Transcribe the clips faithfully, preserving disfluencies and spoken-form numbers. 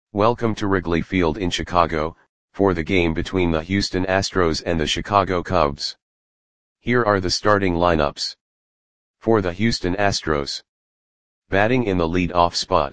Welcome to Wrigley Field in Chicago, for the game between the Houston Astros and the Chicago Cubs. Here are the starting lineups. For the Houston Astros. Batting in the lead-off spot.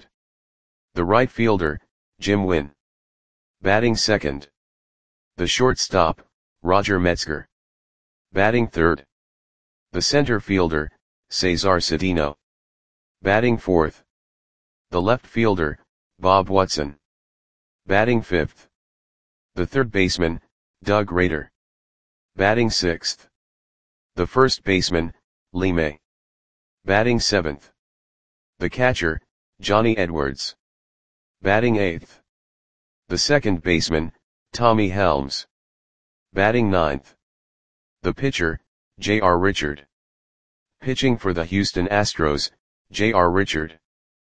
The right fielder, Jim Wynn. Batting second. The shortstop, Roger Metzger. Batting third. The center fielder, Cesar Cedeno. Batting fourth. The left fielder, Bob Watson. Batting fifth. The third baseman, Doug Rader. Batting sixth. The first baseman, Lee May. Batting seventh. The catcher, Johnny Edwards. Batting eighth. The second baseman, Tommy Helms. Batting ninth. The pitcher, J R Richard. Pitching for the Houston Astros, J R Richard.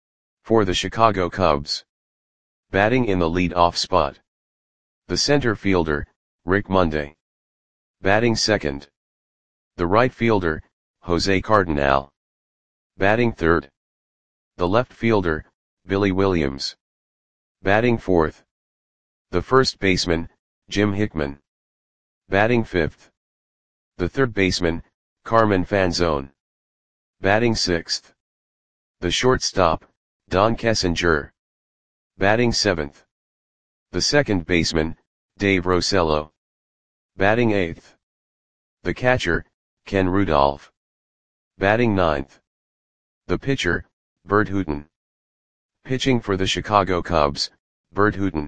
For the Chicago Cubs. Batting in the lead-off spot. The center fielder, Rick Monday. Batting second. The right fielder, Jose Cardinal. Batting third. The left fielder, Billy Williams. Batting fourth. The first baseman, Jim Hickman. Batting fifth. The third baseman, Carmen Fanzone. Batting sixth. The shortstop, Don Kessinger. Batting seventh. The second baseman, Dave Rosello. Batting eighth. The catcher, Ken Rudolph. Batting ninth. The pitcher, Bert Hooton. Pitching for the Chicago Cubs, Bert Hooton.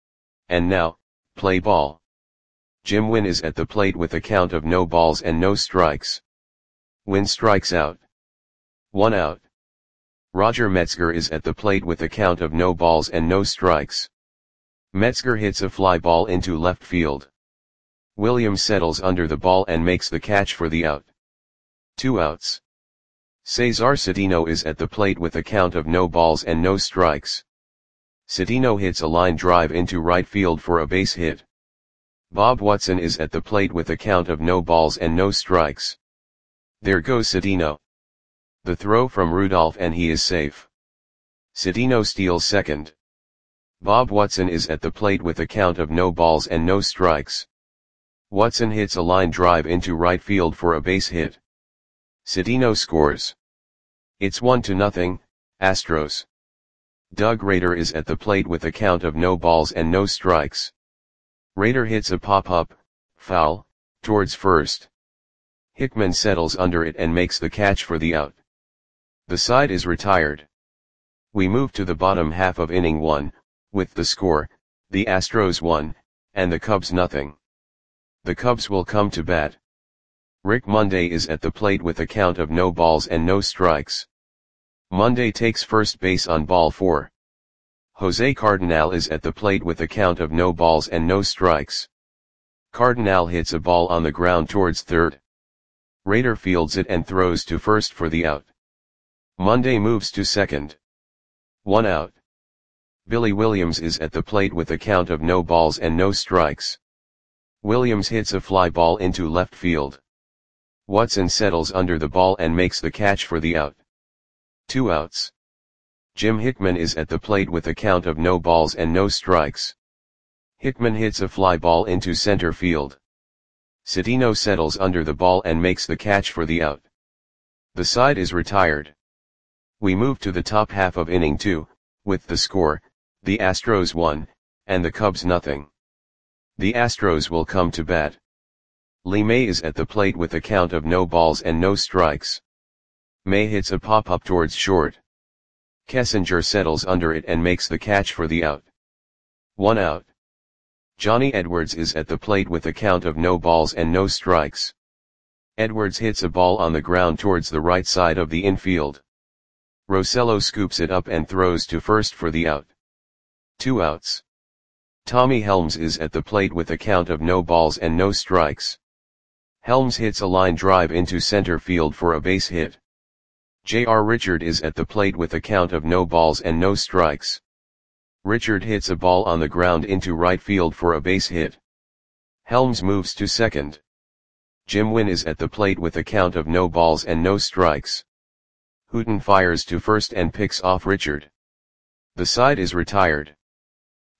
And now, play ball. Jim Wynn is at the plate with a count of no balls and no strikes. Wynn strikes out. One out. Roger Metzger is at the plate with a count of no balls and no strikes. Metzger hits a fly ball into left field. Williams settles under the ball and makes the catch for the out. Two outs. Cesar Cedeno is at the plate with a count of no balls and no strikes. Cedeno hits a line drive into right field for a base hit. Bob Watson is at the plate with a count of no balls and no strikes. There goes Cedeno. The throw from Rudolph and he is safe. Cedeno steals second. Bob Watson is at the plate with a count of no balls and no strikes. Watson hits a line drive into right field for a base hit. Cedeno scores. It's one to nothing, Astros. Doug Rader is at the plate with a count of no balls and no strikes. Rader hits a pop-up, foul, towards first. Hickman settles under it and makes the catch for the out. The side is retired. We move to the bottom half of inning one, with the score, the Astros one, and the Cubs nothing. The Cubs will come to bat. Rick Monday is at the plate with a count of no balls and no strikes. Monday takes first base on ball four. Jose Cardinal is at the plate with a count of no balls and no strikes. Cardinal hits a ball on the ground towards third. Rader fields it and throws to first for the out. Monday moves to second. One out. Billy Williams is at the plate with a count of no balls and no strikes. Williams hits a fly ball into left field. Watson settles under the ball and makes the catch for the out. Two outs. Jim Hickman is at the plate with a count of no balls and no strikes. Hickman hits a fly ball into center field. Cedeno settles under the ball and makes the catch for the out. The side is retired. We move to the top half of inning two, with the score, the Astros one, and the Cubs nothing. The Astros will come to bat. Lee May is at the plate with a count of no balls and no strikes. May hits a pop-up towards short. Kessinger settles under it and makes the catch for the out. One out. Johnny Edwards is at the plate with a count of no balls and no strikes. Edwards hits a ball on the ground towards the right side of the infield. Rosello scoops it up and throws to first for the out. Two outs. Tommy Helms is at the plate with a count of no balls and no strikes. Helms hits a line drive into center field for a base hit. J R Richard is at the plate with a count of no balls and no strikes. Richard hits a ball on the ground into right field for a base hit. Helms moves to second. Jim Wynn is at the plate with a count of no balls and no strikes. Hooton fires to first and picks off Richard. The side is retired.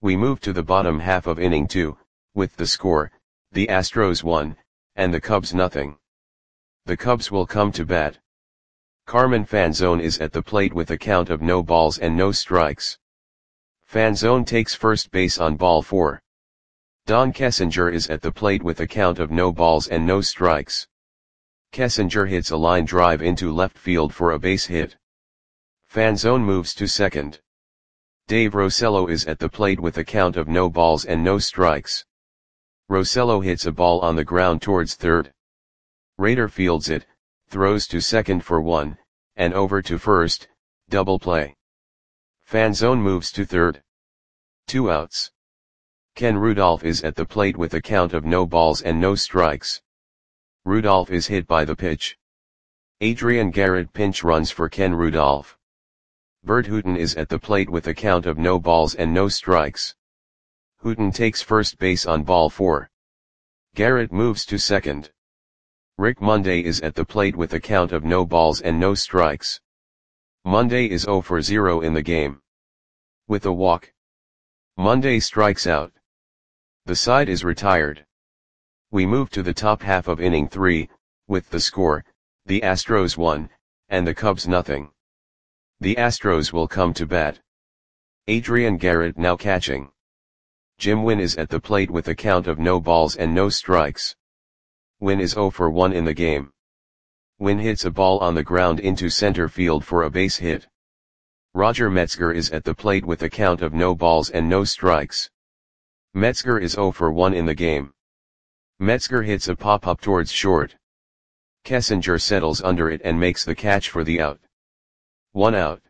We move to the bottom half of inning two, with the score, the Astros one, and the Cubs nothing. The Cubs will come to bat. Carmen Fanzone is at the plate with a count of no balls and no strikes. Fanzone takes first base on ball four. Don Kessinger is at the plate with a count of no balls and no strikes. Kessinger hits a line drive into left field for a base hit. Fanzone moves to second. Dave Rosello is at the plate with a count of no balls and no strikes. Rosello hits a ball on the ground towards third. Rader fields it, throws to second for one, and over to first, double play. Fanzone moves to third. Two outs. Ken Rudolph is at the plate with a count of no balls and no strikes. Rudolph is hit by the pitch. Adrian Garrett pinch runs for Ken Rudolph. Bert Hooton is at the plate with a count of no balls and no strikes. Hooton takes first base on ball four. Garrett moves to second. Rick Monday is at the plate with a count of no balls and no strikes. Monday is zero for zero in the game. With a walk, Monday strikes out. The side is retired. We move to the top half of inning three, with the score, the Astros one, and the Cubs nothing. The Astros will come to bat. Adrian Garrett now catching. Jim Wynn is at the plate with a count of no balls and no strikes. Wynn is zero for one in the game. Wynn hits a ball on the ground into center field for a base hit. Roger Metzger is at the plate with a count of no balls and no strikes. Metzger is zero for one in the game. Metzger hits a pop-up towards short. Kessinger settles under it and makes the catch for the out. One out.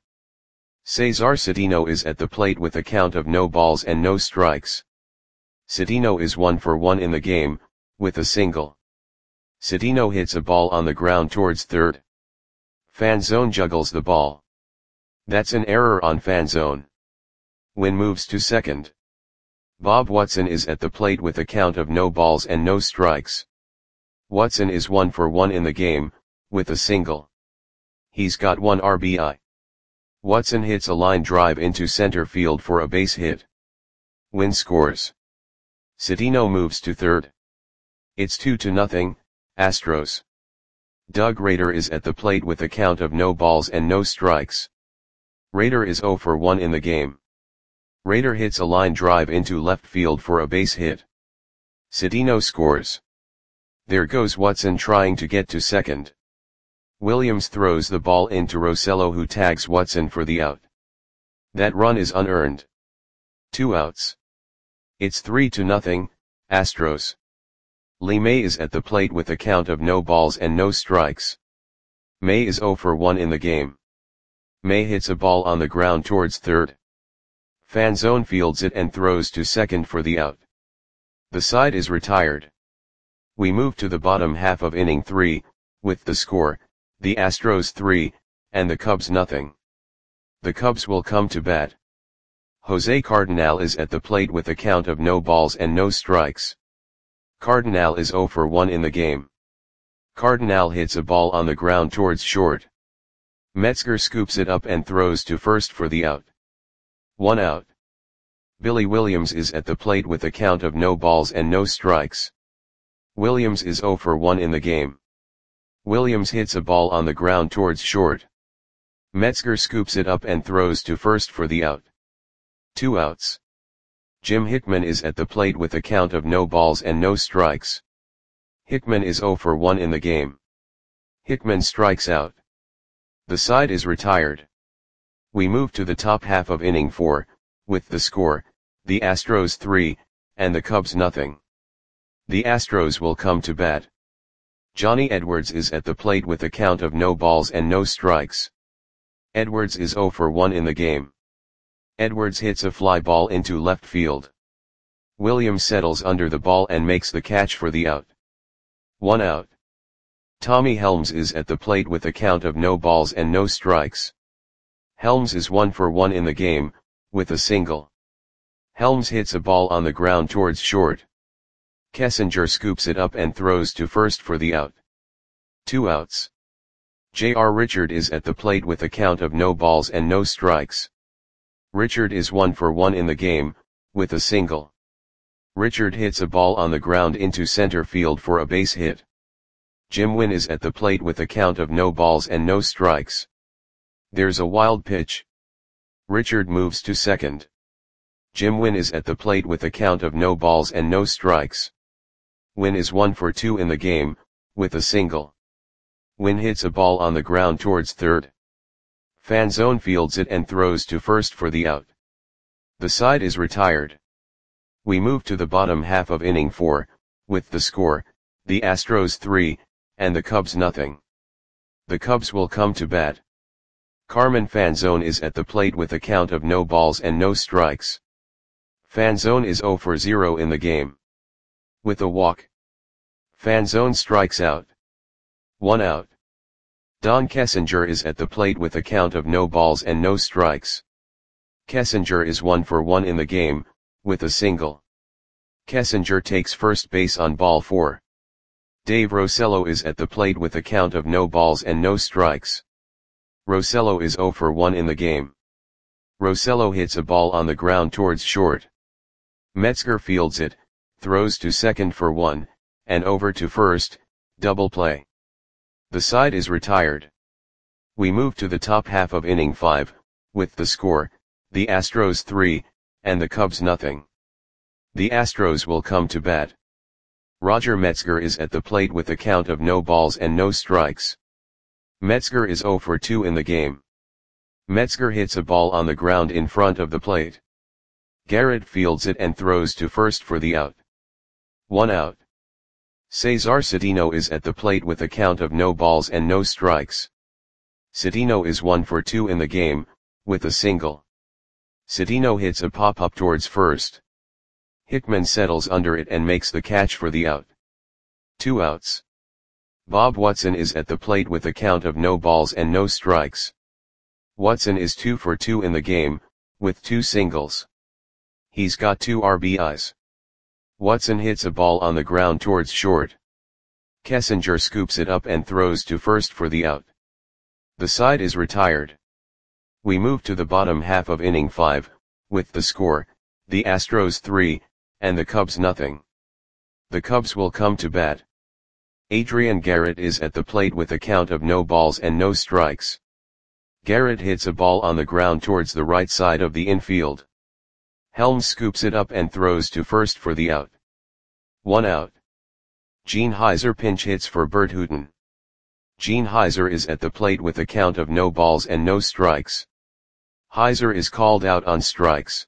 Cesar Cedeno is at the plate with a count of no balls and no strikes. Cedeno is one for one in the game, with a single. Cedeno hits a ball on the ground towards third. Fanzone juggles the ball. That's an error on Fanzone. Wynn moves to second. Bob Watson is at the plate with a count of no balls and no strikes. Watson is one for one in the game, with a single. He's got one R B I. Watson hits a line drive into center field for a base hit. Wynn scores. Cedeno moves to third. It's two to nothing, Astros. Doug Rader is at the plate with a count of no balls and no strikes. Rader is zero for one in the game. Rader hits a line drive into left field for a base hit. Cedeno scores. There goes Watson trying to get to second. Williams throws the ball into Rosello, who tags Watson for the out. That run is unearned. Two outs. It's three to nothing, Astros. Lee May is at the plate with a count of no balls and no strikes. May is zero for one in the game. May hits a ball on the ground towards third. Fanzone fields it and throws to second for the out. The side is retired. We move to the bottom half of inning three, with the score, the Astros three, and the Cubs nothing. The Cubs will come to bat. Jose Cardenal is at the plate with a count of no balls and no strikes. Cardenal is zero for one in the game. Cardenal hits a ball on the ground towards short. Metzger scoops it up and throws to first for the out. One out. Billy Williams is at the plate with a count of no balls and no strikes. Williams is zero for one in the game. Williams hits a ball on the ground towards short. Metzger scoops it up and throws to first for the out. Two outs. Jim Hickman is at the plate with a count of no balls and no strikes. Hickman is zero for one in the game. Hickman strikes out. The side is retired. We move to the top half of inning four, with the score, the Astros three, and the Cubs nothing. The Astros will come to bat. Johnny Edwards is at the plate with a count of no balls and no strikes. Edwards is zero for one in the game. Edwards hits a fly ball into left field. Williams settles under the ball and makes the catch for the out. One out. Tommy Helms is at the plate with a count of no balls and no strikes. Helms is one for one in the game, with a single. Helms hits a ball on the ground towards short. Kessinger scoops it up and throws to first for the out. Two outs. J R Richard is at the plate with a count of no balls and no strikes. Richard is one for one in the game, with a single. Richard hits a ball on the ground into center field for a base hit. Jim Wynn is at the plate with a count of no balls and no strikes. There's a wild pitch. Richard moves to second. Jim Wynn is at the plate with a count of no balls and no strikes. Wynn is one for two in the game, with a single. Wynn hits a ball on the ground towards third. Fanzone fields it and throws to first for the out. The side is retired. We move to the bottom half of inning four, with the score, the Astros three, and the Cubs nothing. The Cubs will come to bat. Carmen Fanzone is at the plate with a count of no balls and no strikes. Fanzone is zero for zero in the game. With a walk. Fanzone strikes out. One out. Don Kessinger is at the plate with a count of no balls and no strikes. Kessinger is one for one in the game, with a single. Kessinger takes first base on ball four. Dave Rosello is at the plate with a count of no balls and no strikes. Rosello is zero for one in the game. Rosello hits a ball on the ground towards short. Metzger fields it, throws to second for one, and over to first, double play. The side is retired. We move to the top half of inning five, with the score, the Astros three, and the Cubs nothing. The Astros will come to bat. Roger Metzger is at the plate with a count of no balls and no strikes. Metzger is zero for two in the game. Metzger hits a ball on the ground in front of the plate. Garrett fields it and throws to first for the out. One out. Cesar Cedeno is at the plate with a count of no balls and no strikes. Cedeno is one for two in the game, with a single. Cedeno hits a pop-up towards first. Hickman settles under it and makes the catch for the out. Two outs. Bob Watson is at the plate with a count of no balls and no strikes. Watson is two for two in the game, with two singles. He's got two R B Is. Watson hits a ball on the ground towards short. Kessinger scoops it up and throws to first for the out. The side is retired. We move to the bottom half of inning five, with the score, the Astros three, and the Cubs nothing. The Cubs will come to bat. Adrian Garrett is at the plate with a count of no balls and no strikes. Garrett hits a ball on the ground towards the right side of the infield. Helms scoops it up and throws to first for the out. One out. Gene Heiser pinch hits for Bert Hooton. Gene Heiser is at the plate with a count of no balls and no strikes. Heiser is called out on strikes.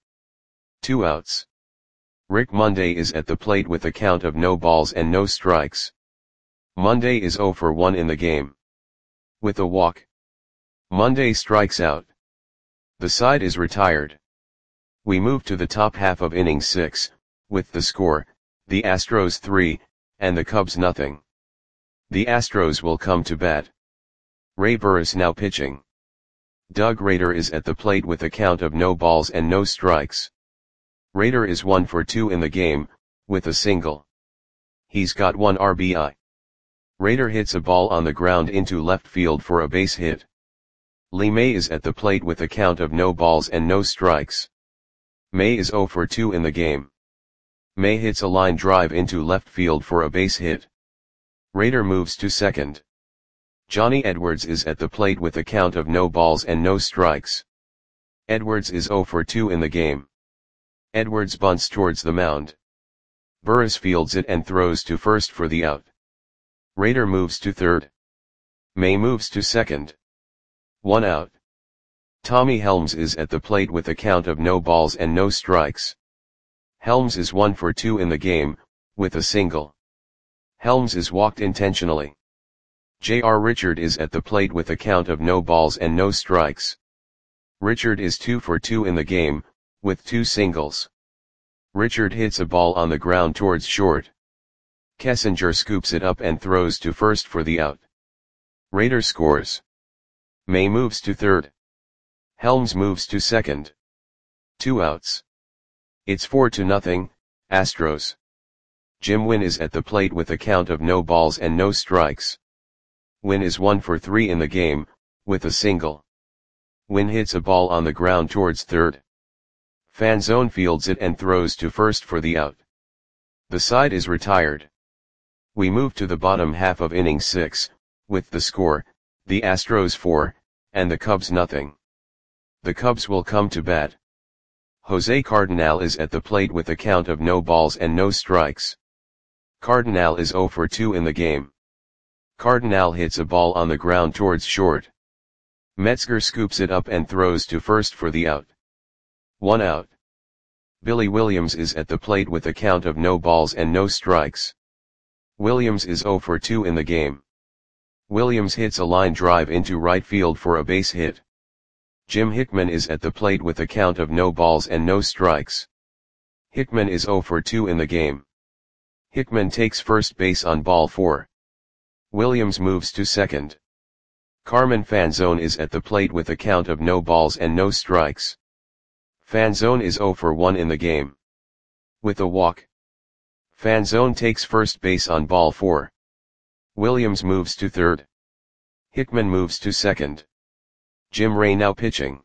Two outs. Rick Monday is at the plate with a count of no balls and no strikes. Monday is zero for one in the game. With a walk. Monday strikes out. The side is retired. We move to the top half of inning six, with the score, the Astros three, and the Cubs nothing. The Astros will come to bat. Ray Burris now pitching. Doug Rader is at the plate with a count of no balls and no strikes. Rader is one for two in the game, with a single. He's got one R B I. Rader hits a ball on the ground into left field for a base hit. Lee May is at the plate with a count of no balls and no strikes. May is zero for two in the game. May hits a line drive into left field for a base hit. Rader moves to second. Johnny Edwards is at the plate with a count of no balls and no strikes. Edwards is zero for two in the game. Edwards bunts towards the mound. Burris fields it and throws to first for the out. Rader moves to third. May moves to second. One out. Tommy Helms is at the plate with a count of no balls and no strikes. Helms is one for two in the game, with a single. Helms is walked intentionally. J R Richard is at the plate with a count of no balls and no strikes. Richard is two for two in the game, with two singles. Richard hits a ball on the ground towards short. Kessinger scoops it up and throws to first for the out. Rader scores. May moves to third. Helms moves to second. Two outs. It's four to nothing, Astros. Jim Wynn is at the plate with a count of no balls and no strikes. Wynn is one for three in the game, with a single. Wynn hits a ball on the ground towards third. Fanzone fields it and throws to first for the out. The side is retired. We move to the bottom half of inning six, with the score, the Astros four, and the Cubs nothing. The Cubs will come to bat. Jose Cardenal is at the plate with a count of no balls and no strikes. Cardenal is oh for two in the game. Cardenal hits a ball on the ground towards short. Metzger scoops it up and throws to first for the out. One out. Billy Williams is at the plate with a count of no balls and no strikes. Williams is oh for two in the game. Williams hits a line drive into right field for a base hit. Jim Hickman is at the plate with a count of no balls and no strikes. Hickman is oh for two in the game. Hickman takes first base on ball four. Williams moves to second. Carmen Fanzone is at the plate with a count of no balls and no strikes. Fanzone is oh for one in the game. With a walk. Fanzone takes first base on ball four. Williams moves to third. Hickman moves to second. Jim Ray now pitching.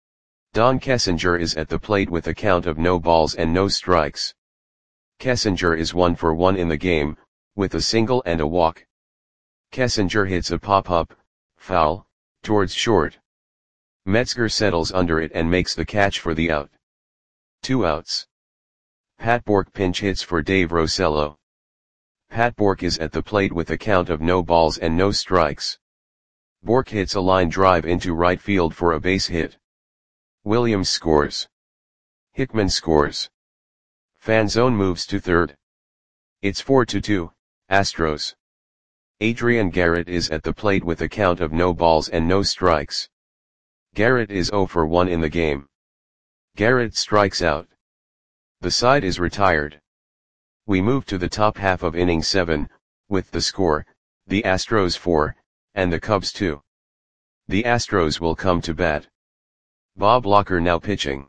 Don Kessinger is at the plate with a count of no balls and no strikes. Kessinger is one for one in the game, with a single and a walk. Kessinger hits a pop-up, foul, towards short. Metzger settles under it and makes the catch for the out. Two outs. Pat Bork pinch hits for Dave Rosello. Pat Bork is at the plate with a count of no balls and no strikes. Bork hits a line drive into right field for a base hit. Williams scores. Hickman scores. Fanzone moves to third. It's four to two, Astros. Adrian Garrett is at the plate with a count of no balls and no strikes. Garrett is oh for one in the game. Garrett strikes out. The side is retired. We move to the top half of inning seven, with the score, the Astros four, and the Cubs two. The Astros will come to bat. Bob Locker now pitching.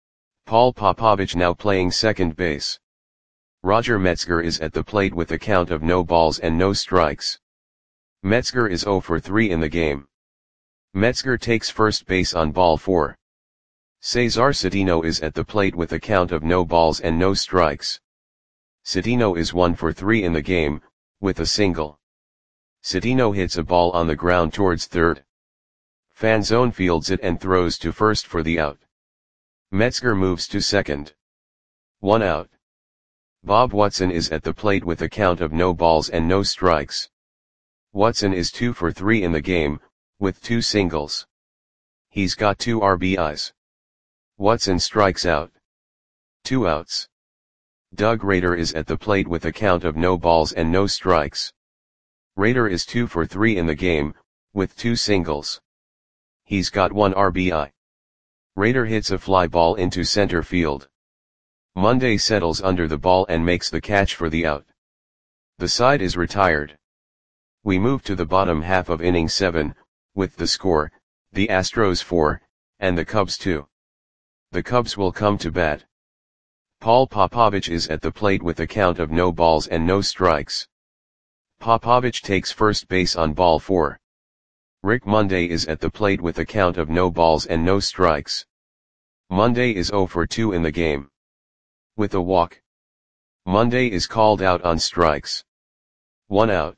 Paul Popovich now playing second base. Roger Metzger is at the plate with a count of no balls and no strikes. Metzger is oh for three in the game. Metzger takes first base on ball four. Cesar Cedeno is at the plate with a count of no balls and no strikes. Cedeno is one for three in the game, with a single. Cedeno hits a ball on the ground towards third. Fanzone fields it and throws to first for the out. Metzger moves to second. One out. Bob Watson is at the plate with a count of no balls and no strikes. Watson is two for three in the game, with two singles. He's got two R B Is. Watson strikes out. Two outs. Doug Rader is at the plate with a count of no balls and no strikes. Rader is two for three in the game, with two singles. He's got one R B I. Rader hits a fly ball into center field. Monday settles under the ball and makes the catch for the out. The side is retired. We move to the bottom half of inning seven, with the score, the Astros four, and the Cubs two. The Cubs will come to bat. Paul Popovich is at the plate with a count of no balls and no strikes. Popovich takes first base on ball four. Rick Monday is at the plate with a count of no balls and no strikes. Monday is oh for two in the game. With a walk. Monday is called out on strikes. One out.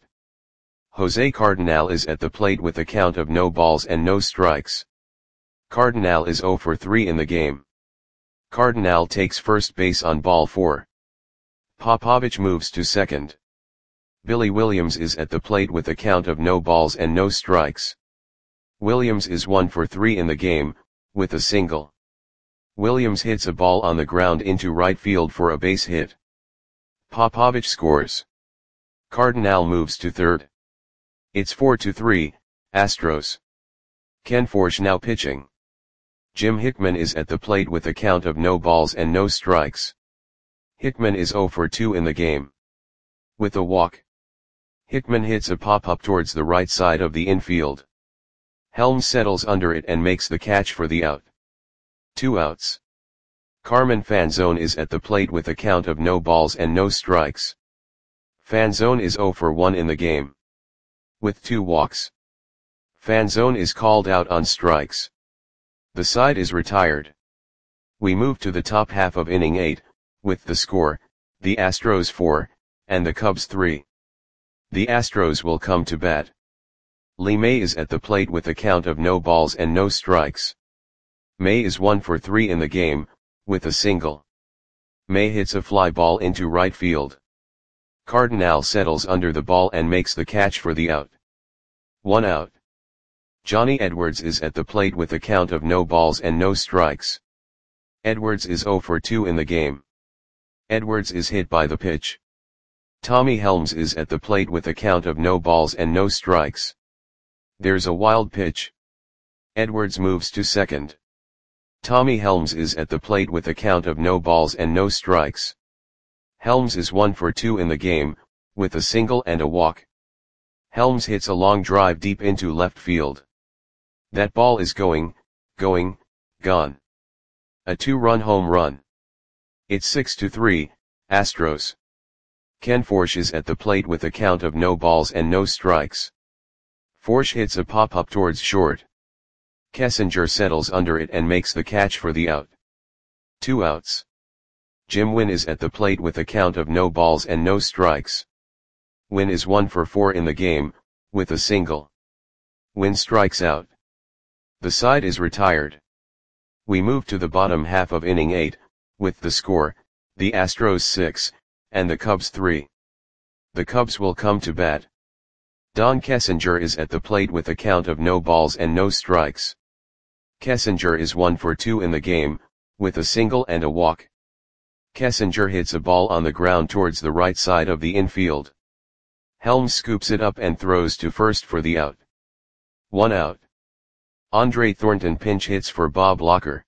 Jose Cardenal is at the plate with a count of no balls and no strikes. Cardenal is oh for three in the game. Cardenal takes first base on ball four. Popovich moves to second. Billy Williams is at the plate with a count of no balls and no strikes. Williams is one for three in the game, with a single. Williams hits a ball on the ground into right field for a base hit. Popovich scores. Cardenal moves to third. It's four to three, Astros. Ken Forsch now pitching. Jim Hickman is at the plate with a count of no balls and no strikes. Hickman is oh for two in the game. With a walk. Hickman hits a pop-up towards the right side of the infield. Helms settles under it and makes the catch for the out. Two outs. Carmen Fanzone is at the plate with a count of no balls and no strikes. Fanzone is oh for one in the game. With two walks. Fanzone is called out on strikes. The side is retired. We move to the top half of inning eight, with the score, the Astros four, and the Cubs three. The Astros will come to bat. Lee May is at the plate with a count of no balls and no strikes. May is one for three in the game, with a single. May hits a fly ball into right field. Cardinal settles under the ball and makes the catch for the out. One out. Johnny Edwards is at the plate with a count of no balls and no strikes. Edwards is oh for two in the game. Edwards is hit by the pitch. Tommy Helms is at the plate with a count of no balls and no strikes. There's a wild pitch. Edwards moves to second. Tommy Helms is at the plate with a count of no balls and no strikes. Helms is one for two in the game, with a single and a walk. Helms hits a long drive deep into left field. That ball is going, going, gone. A two-run home run. It's six to three, Astros. Ken Forsch is at the plate with a count of no balls and no strikes. Forsch hits a pop-up towards short. Kessinger settles under it and makes the catch for the out. Two outs. Jim Wynn is at the plate with a count of no balls and no strikes. Wynn is one for four in the game, with a single. Wynn strikes out. The side is retired. We move to the bottom half of inning eight, with the score, the Astros six, and the Cubs three. The Cubs will come to bat. Don Kessinger is at the plate with a count of no balls and no strikes. Kessinger is one for two in the game, with a single and a walk. Kessinger hits a ball on the ground towards the right side of the infield. Helms scoops it up and throws to first for the out. One out. Andre Thornton pinch hits for Bob Locker.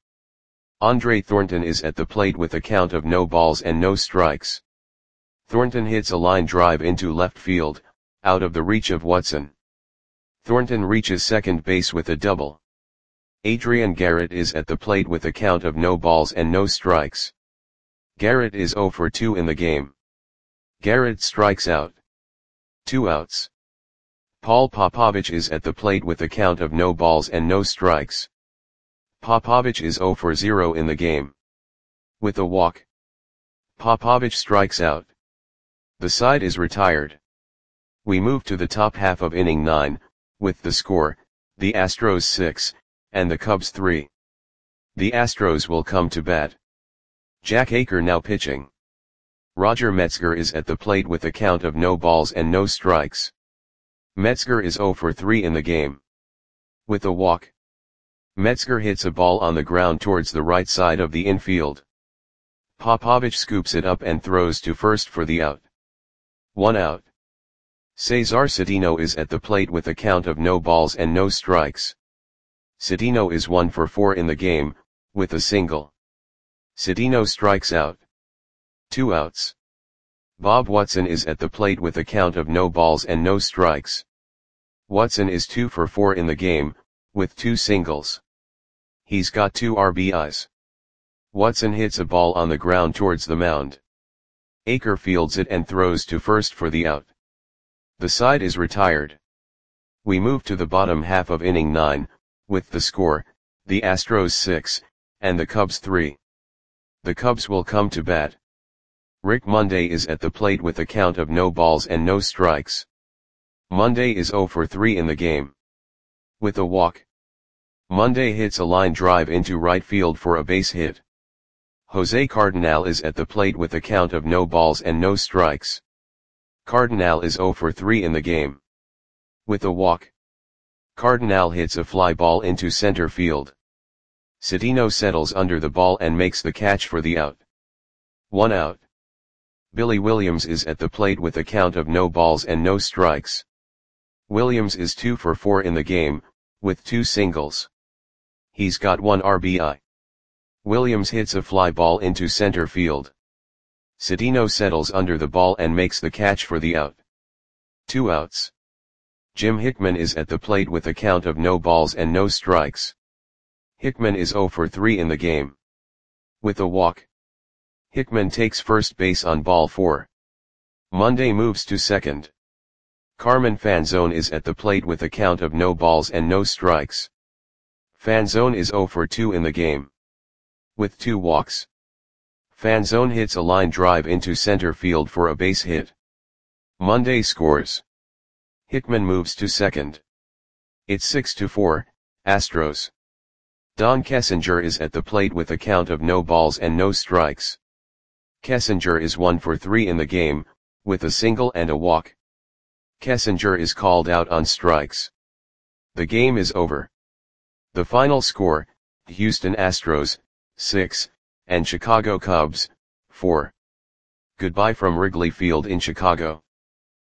Andre Thornton is at the plate with a count of no balls and no strikes. Thornton hits a line drive into left field, out of the reach of Watson. Thornton reaches second base with a double. Adrian Garrett is at the plate with a count of no balls and no strikes. Garrett is oh for two in the game. Garrett strikes out. Two outs. Paul Popovich is at the plate with a count of no balls and no strikes. Popovich is oh for zero in the game. With a walk. Popovich strikes out. The side is retired. We move to the top half of inning nine, with the score, the Astros six, and the Cubs three. The Astros will come to bat. Jack Aker now pitching. Roger Metzger is at the plate with a count of no balls and no strikes. Metzger is oh for three in the game. With a walk. Metzger hits a ball on the ground towards the right side of the infield. Popovich scoops it up and throws to first for the out. One out. Cesar Cedeno is at the plate with a count of no balls and no strikes. Cedeno is one for four in the game, with a single. Cedeno strikes out. Two outs. Bob Watson is at the plate with a count of no balls and no strikes. Watson is two for four in the game, with two singles. He's got two R B Is. Watson hits a ball on the ground towards the mound. Aker fields it and throws to first for the out. The side is retired. We move to the bottom half of inning nine, with the score, the Astros six, and the Cubs three. The Cubs will come to bat. Rick Monday is at the plate with a count of no balls and no strikes. Monday is oh for three in the game. With a walk. Monday hits a line drive into right field for a base hit. Jose Cardinal is at the plate with a count of no balls and no strikes. Cardinal is oh for three in the game. With a walk. Cardinal hits a fly ball into center field. Cedeno settles under the ball and makes the catch for the out. One out. Billy Williams is at the plate with a count of no balls and no strikes. Williams is two for four in the game, with two singles. He's got one R B I. Williams hits a fly ball into center field. Cedeno settles under the ball and makes the catch for the out. Two outs. Jim Hickman is at the plate with a count of no balls and no strikes. Hickman is oh for three in the game. With a walk. Hickman takes first base on ball four. Monday moves to second. Carmen Fanzone is at the plate with a count of no balls and no strikes. Fanzone is oh for two in the game. with two walks. Fanzone hits a line drive into center field for a base hit. Monday scores. Hickman moves to second. It's six to four, Astros. Don Kessinger is at the plate with a count of no balls and no strikes. Kessinger is one for three in the game, with a single and a walk. Kessinger is called out on strikes. The game is over. The final score, Houston Astros, six, and Chicago Cubs, four. Goodbye from Wrigley Field in Chicago.